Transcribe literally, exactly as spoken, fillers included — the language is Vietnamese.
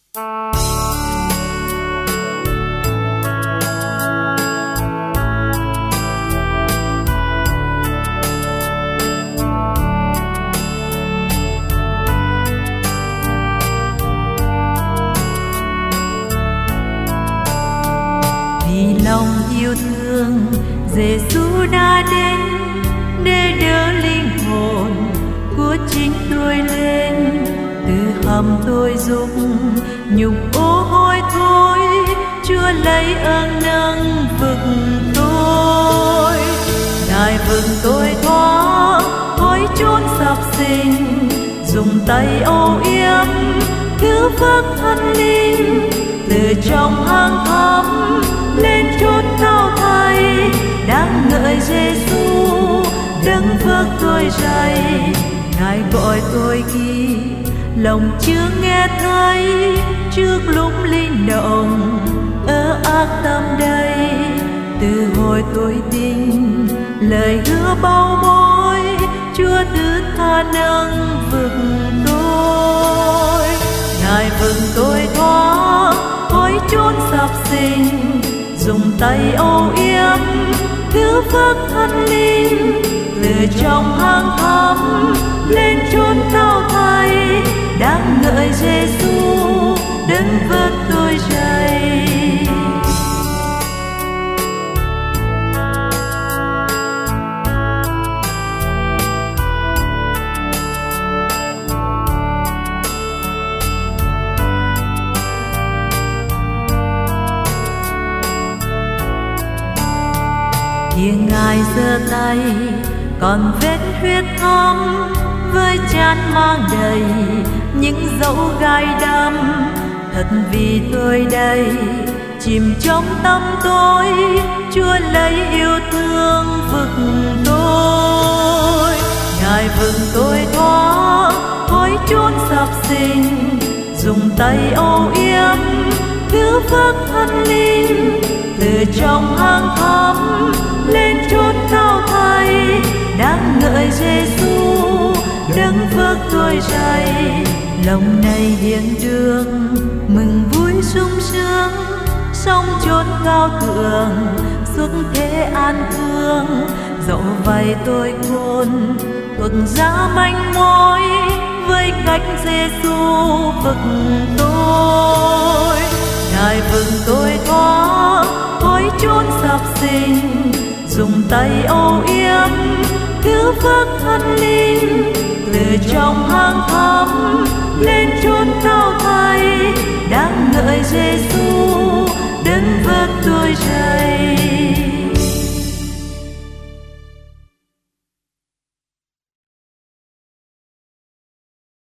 Lòng yêu thương Giêsu đã đến để đỡ linh hồn của chính tôi lên. Từ hầm tôi dục nhục ô hôi thôi, Chúa lấy ơn nâng vực tôi. Ngài vực tôi thoát khỏi chốn sập sình, dùng tay âu yếm cứu vớt thân linh. Từ trong hang thắm lên chốn cao thay, đang ngợi Giêsu đấng vớt tôi dậy. Ngài gọi tôi khi lòng chưa nghe thấy, trước lúc linh động ở ác tâm đây. Từ hồi tôi tin lời hứa bao bối, Chúa thứ tha nâng vực tôi. Ngài vực tôi thoát khỏi chốn sập sình, dùng tay âu yếm cứu vớt thân linh. Từ trong hang thắm lên chốn cao thay, đang ngợi Giêsu đấng vớt tôi dậy. Khi Ngài giơ tay còn vết huyết thắm, với trán mang đầy những dấu gai đâm. Thật vì tôi đây chìm trong tâm tôi, Chúa lấy yêu thương vực tôi. Ngài vực tôi thoát khỏi chốn sập sình, dùng tay âu yếm cứu vớt thân linh. Từ trong hang thắm lên chốn cao thay, đang ngợi Giêsu đấng vớt tôi dậy. Lòng này hiền đường mừng vui sung sướng, song chốn cao thượng suốt thế an thương. Dẫu vậy tôi khôn thuộc giá manh mối, với cách Giêsu vực tôi. Ngài vực tôi thoát khỏi chốn sập sình, dùng tay âu yếm cứu vớt thân linh. Từ trong hang thắm lên chốn cao thay, đang ngợi Giêsu đấng vớt tôi dậy.